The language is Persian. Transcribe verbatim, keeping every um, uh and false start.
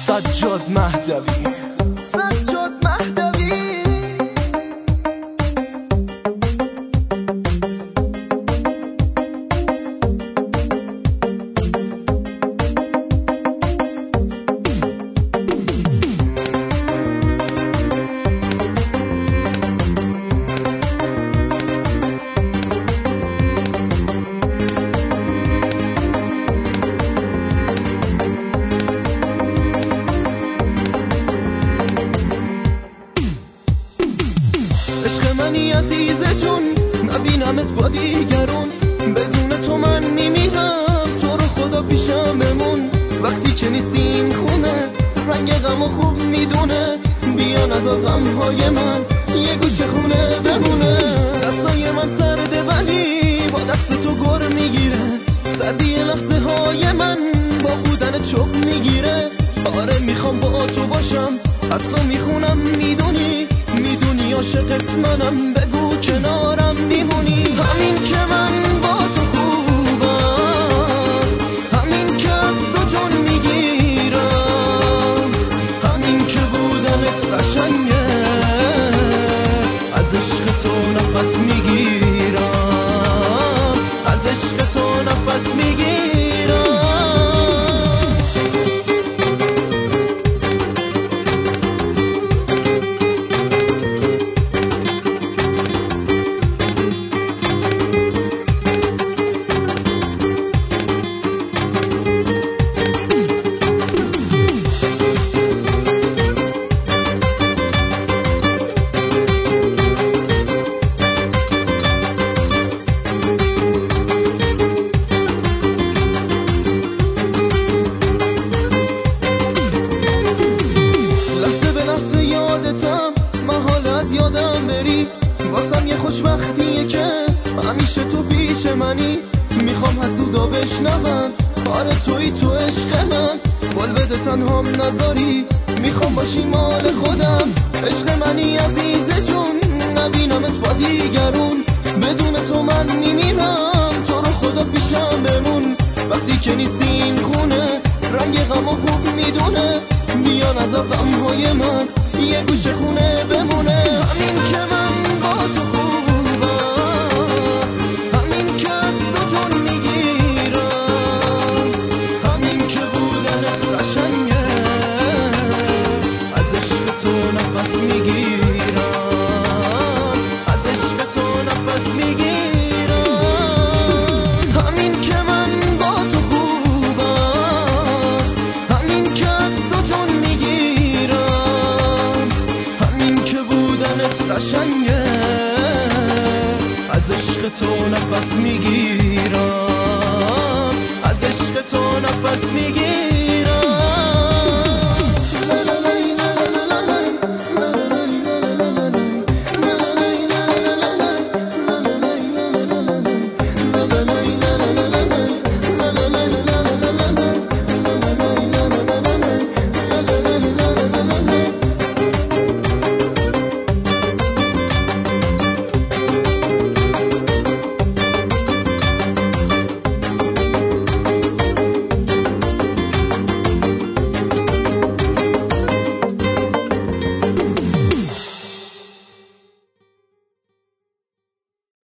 سجاد مهدوی. سجاد مهدوی. منی عزیزتون نبینمت با دیگرون، بدون تو من میمیرم، تو رو خدا پیشم بمون. وقتی که نیستیم خونه رنگ غم و خوب میدونه، بیان از غمهای من یه گوشه خونه بمونه. دستای من سرده ولی با دست تو گر میگیره، سردی لحظه های من با بودن چوب میگیره. آره میخوام با تو باشم، از تو میخونم میدونی، میدونی عاشقت منم، بگو کنارم میمونی. همین که من با تو خوبم، همین که از تو جون میگیرم، همین که بودنت قشنگه، از عشق تو نفس میگیرم، از عشق تو نفس میگیرم. یادم بری واسم یه خوشبختیه که همیشه تو پیش منی. میخوام حسودا بشنون آره توی تو عشق من، بال بده تنهام نذاری، میخوام باشی مال خودم. عشق منی عزیز جون نبینمت با دیگرون، بدون تو من میمیرم، تو رو خدا پیشم بمون. وقتی که نیستیم خونه رنگ غم و خوب میدونه، بیان از غمهای من یه گوشه خونه بمونه. همین که من با تو خوبم، همین که از تو جون میگیرم، همین که بودنت قشنگه، از عشق تو نفس میگیرم، از عشق تو نفس میگیرم. همین که من با تو خوبم، همین که از تو جون میگیرم، همین که بودنت قشنگه، از عشق تو نفس میگیرم، از عشق تو نفس میگیرم.